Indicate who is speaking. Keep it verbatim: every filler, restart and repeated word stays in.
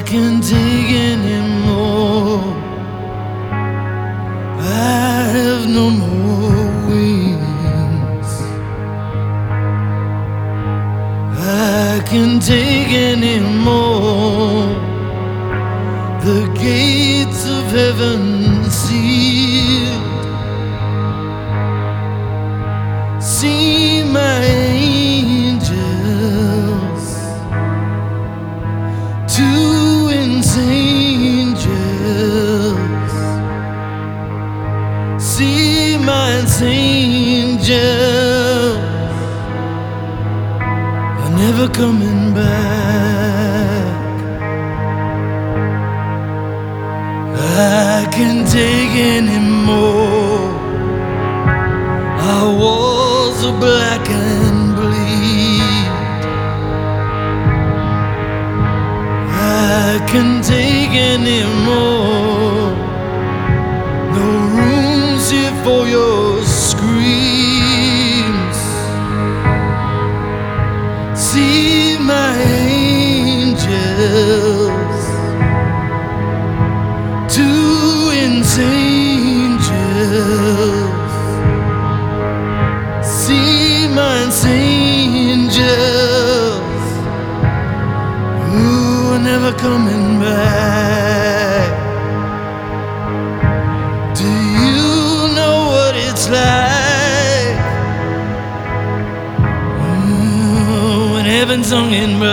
Speaker 1: can't take anymore. I have no more wings. I can't take anymore. The gates of heaven sealed. See my angels, two insane angels. See my angels are never coming back. I can't take anymore. Our walls are black and bleed. I can't take anymore. No room's here for your screams. See my angels, two insane angels. See my angels, who are never coming back. Do you know what it's like mm, when heaven's hung in black?